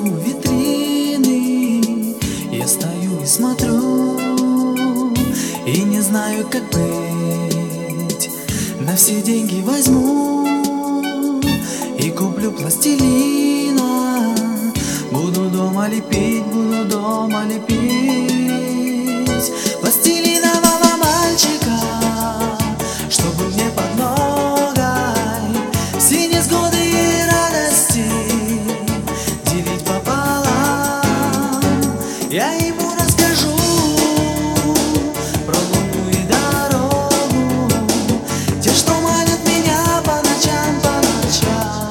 у витрины, я стою и смотрю, и не знаю, как быть. На все деньги возьму и куплю пластилина. Буду дома лепить, буду дома лепить пластилинового мальчика, чтобы мне под ногой все невзгоды и радости делить пополам. Я ему расскажу про луну и дорогу, те, что манят меня по ночам, по ночам.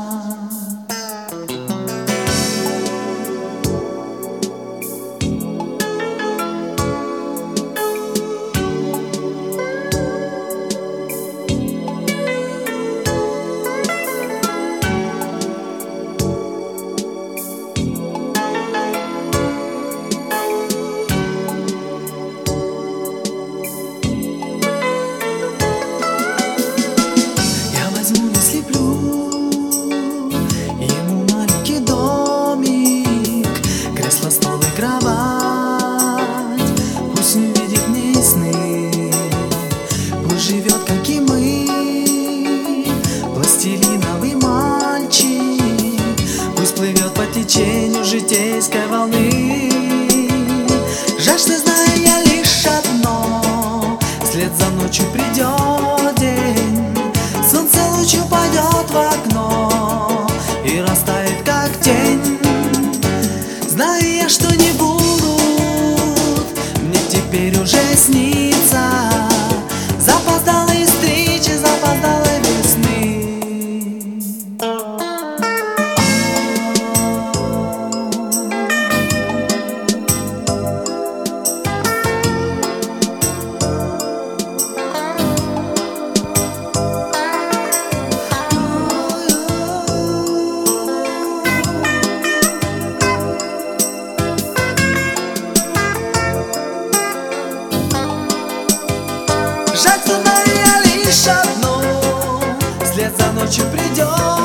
Ему маленький домик, кресло, стол и кровать. Пусть он видит мне и сны, пусть живет, как и мы. Пластилиновый мальчик, пусть плывет по течению житейской волны. Жаль, что знаю я лишь одно: вслед за ночью придет день, солнце лучью падет в окно и растает, как тень. Знаю я, что не будут мне теперь уже сниться запоздалые встречи, запоздалой весны. Жаль, что знаю я лишь одно: вслед за ночью придет